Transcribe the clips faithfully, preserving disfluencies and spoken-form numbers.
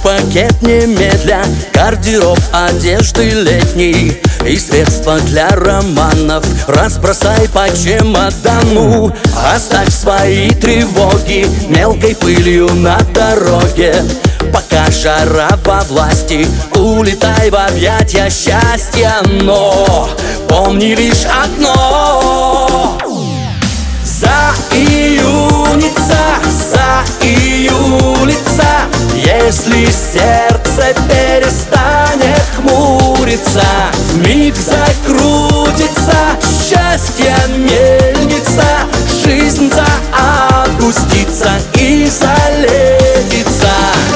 пакет немедля, гардероб одежды летней и средства для романов разбросай по чемодану. Оставь свои тревоги мелкой пылью на дороге. Пока жара во власти, улетай в объятия счастья. Но помни лишь одно: заиюнится, заиюлится, если сердце перестанет хмуриться. Вмиг закрутится счастье мельница, жизнь заопустится и залетится.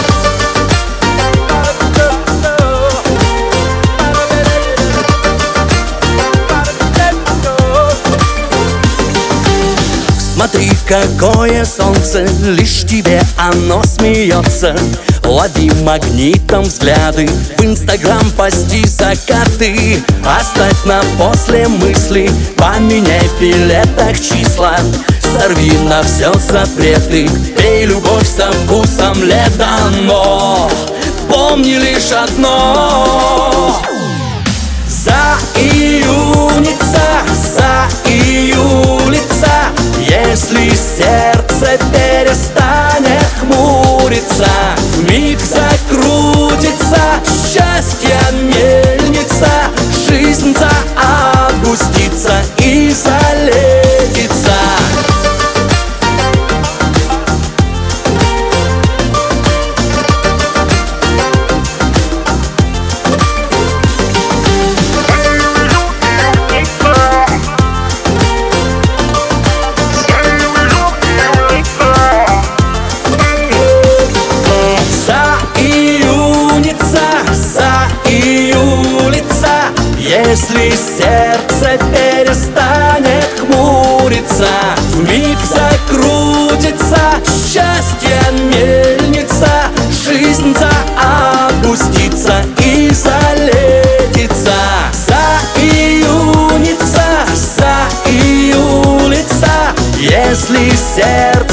Смотри, какое солнце, лишь тебе оно смеется. Лови магнитом взгляды, в инстаграм пости закаты. Оставь на после мысли, поменяй в билетах числа. Сорви на все запреты, пей любовь со вкусом лета. Но помни лишь одно: заиюнится, заиюлится, если сердце перестанет хмуриться. Вмиг закрутится счастье мельница, жизнь заопустится и залетится. Если сердце перестанет хмуриться, вмиг закрутится счастье мельница, жизнь заопустится и залетится. Заиюнится, заиюлится, если сердце